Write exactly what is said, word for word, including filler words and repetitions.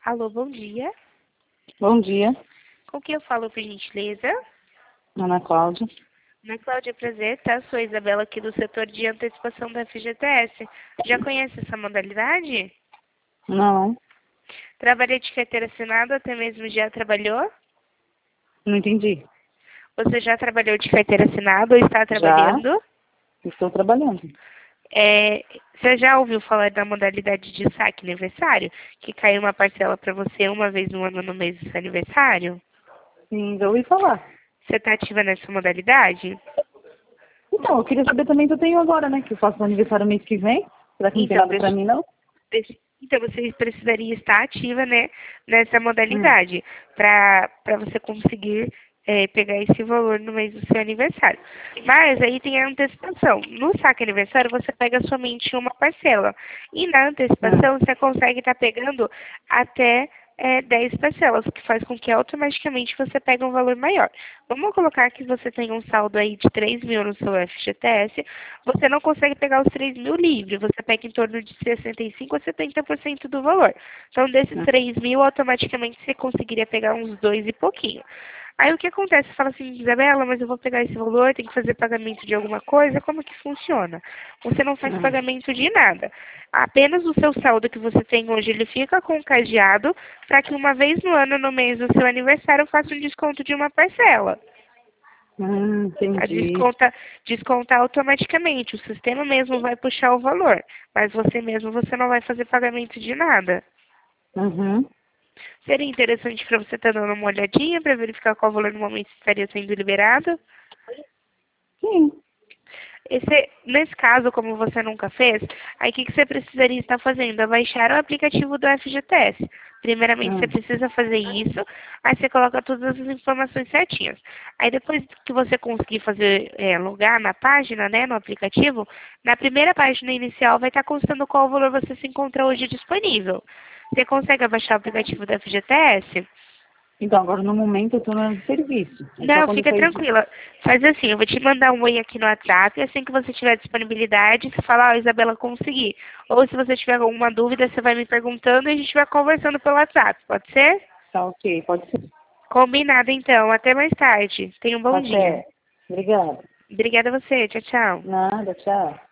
Alô, bom dia. Bom dia, Com quem eu falo, por gentileza? Ana Cláudia. Ana Cláudia, prazer, tá? Sou a Isabela aqui do setor de antecipação da F G T S. Já conhece essa modalidade? Não, Trabalha de carteira assinada, até mesmo já trabalhou? não entendi. Você já trabalhou de carteira assinada ou está Já trabalhando? estou trabalhando. É, você já ouviu falar da modalidade de saque aniversário? Que cai uma parcela para você uma vez no ano no mês do seu aniversário? Sim, já ouvi falar. Você está ativa nessa modalidade? Então, eu queria saber também que eu tenho agora, né? Que eu faço aniversário mês que vem. Será que não tem Então, nada pra deixa, mim, não? deixa- então você precisaria estar ativa, né, nessa Hum. modalidade, para para você conseguir é, pegar esse valor no mês do seu aniversário. Mas aí tem a antecipação. No saque aniversário, você pega somente uma parcela. E na Ah. antecipação, você consegue estar pegando até é, dez parcelas, o que faz com que automaticamente você pegue um valor maior. Vamos colocar que você tem um saldo aí de três mil no seu F G T S, você não consegue pegar os três mil livre, você pega em torno de sessenta e cinco a setenta por cento do valor. Então, desses Ah. três mil, automaticamente você conseguiria pegar uns dois e pouquinho. Aí o que acontece? Você fala assim, Isabela, mas eu vou pegar esse valor, tem que fazer pagamento de alguma coisa, como que funciona? Você não faz Ah. pagamento de nada. Apenas o seu saldo que você tem hoje, ele fica com cadeado para que uma vez no ano, no mês do seu aniversário, eu faça um desconto de uma parcela. Hum, A entendi. desconta, desconta automaticamente. O sistema mesmo vai puxar o valor, mas você mesmo você não vai fazer pagamento de nada. Uhum. Seria interessante para você estar dando uma olhadinha para verificar qual valor no momento estaria sendo liberado? Sim. Esse, nesse caso, como você nunca fez, aí o que, que você precisaria estar fazendo? É baixar o aplicativo do F G T S. Primeiramente, você Ah. precisa fazer isso, aí você coloca todas as informações certinhas. Aí depois que você conseguir fazer, é, logar na página, né, no aplicativo, na primeira página inicial vai estar constando qual valor você se encontra hoje disponível. Você consegue abaixar o aplicativo do F G T S? Então, agora no momento eu tô no serviço. É só Não, quando eu fica sair de... tranquila. Faz assim, eu vou te mandar um oi aqui no WhatsApp, assim que você tiver disponibilidade, você fala, ó, Isabela, consegui. Ou se você tiver alguma dúvida, você vai me perguntando e a gente vai conversando pelo WhatsApp, pode ser? Tá ok, pode ser. Combinado então, até mais tarde. Tenha um bom dia. Até. Obrigada. Obrigada a você, tchau, tchau. Nada, tchau.